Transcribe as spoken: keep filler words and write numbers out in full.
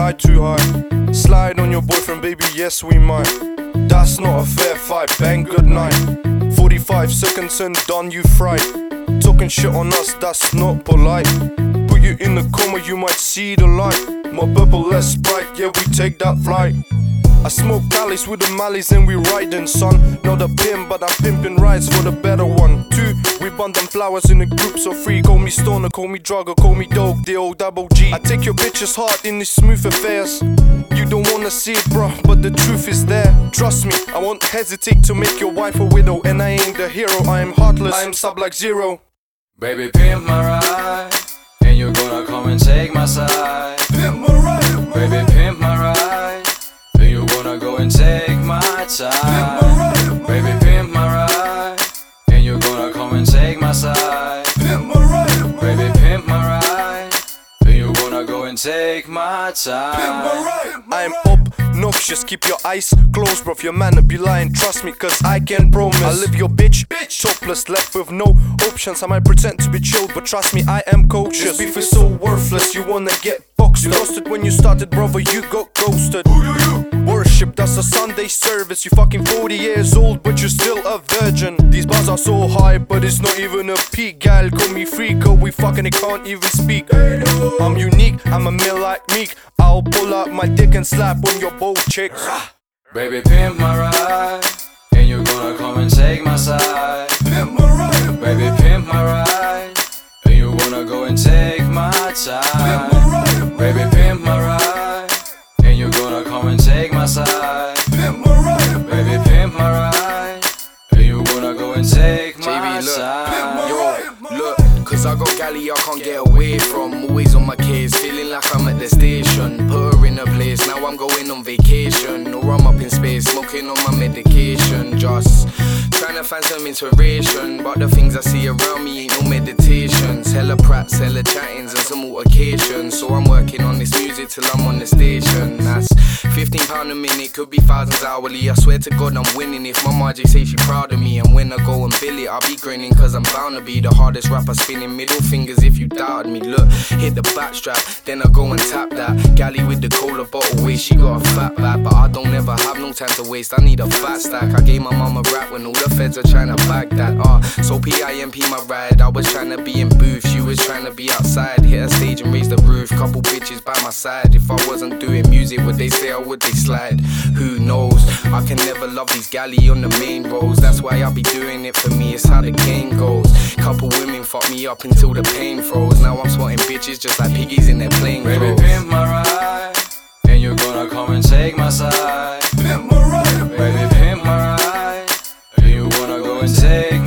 fly too high. Slide on your boyfriend, baby, yes we might. That's not a fair fight, bang, good night. Forty-five seconds and done, you fried. Talking shit on us, that's not polite. Put you in the coma, you might see the light. More purple, less Sprite, yeah we take that flight. I smoke Cali's with the Mallies and we riding, son. Not a pimp, but I'm pimping rides for the better one. Two, we bund them flowers in a group so free. Call me stoner, call me drugger, call me dope, the old double G. I take your bitch's heart in these smooth affairs. You don't wanna see it, bro, but the truth is there. Trust me, I won't hesitate to make your wife a widow. And I ain't the hero, I am heartless, I am sub like zero. Baby, pimp my ride, and you're gonna come and take my side. Pimp my ride, baby, pimp my ride, and you wanna go and take my time. Baby, pimp my ride, and you're gonna come and take my side. Pimp my ride, baby, pimp my ride, and you wanna go and take my time. I'm obnoxious, keep your eyes closed, bruv. Your man be lying, trust me, cause I can promise. I live your bitch, bitch, topless, left with no options. I might pretend to be chilled, but trust me, I am cautious. This beef is so worthless, you wanna get boxed. You lost it when you started, brother, you got ghosted. Worship, that's a Sunday service. You fucking forty years old, but you're still a virgin. These bars are so high, but it's not even a peak. Gal, call me freak, oh, we fucking, I can't even speak. I'm unique, I'm a male like Meek. I'll pull out my dick and slap on your both chicks. Baby, pimp my ride, and you're gonna come and take my side. Pimp my ride, baby, pimp my ride, and you wanna go and take my time. Pimp my ride, baby, pimp my ride, and you're gonna come and take my side. Pimp my ride, baby, pimp my ride, and you wanna go and take my look, side. Yo, look, cause I got galley I can't get away from. Always on my case, feeling like I'm at the station. Put her in a place, now I'm going on vacation. Or I'm up in space, smoking on my medication. Just trying to find some inspiration, but the things I see around me ain't no meditations. Hella praps, hella chattings and some altercations. So I'm working on this music till I'm on the station. That's fifteen pound a minute, could be thousands hourly. I swear to God I'm winning if my Margie say she proud of me. And when I go and bill it, I'll be grinning cause I'm bound to be the hardest rapper spinning. Middle fingers if you doubted me. Look, hit the backstrap, then I go and tap that. Galley with the cola bottle waist, she got a fat back. But I don't ever have no time to waste, I need a fat stack. I gave my mama rap when all the feds are trying to bag that. Ah, uh, so P I M P my ride, I was trying to be in booth, she was trying to be outside. Hit a stage and raise the roof, couple bitches by my side. If I wasn't doing music, would they stay or would they slide? Who knows, I can never love these galley on the main roads. That's why I be doing it for me, it's how the game goes. Couple women fuck me up until the pain froze. Now I'm spotting bitches just like piggies in their plain clothes. Baby, pimp my ride, and you're gonna come and take my side. pimp my ride, baby, pimp my ride, and you wanna go and take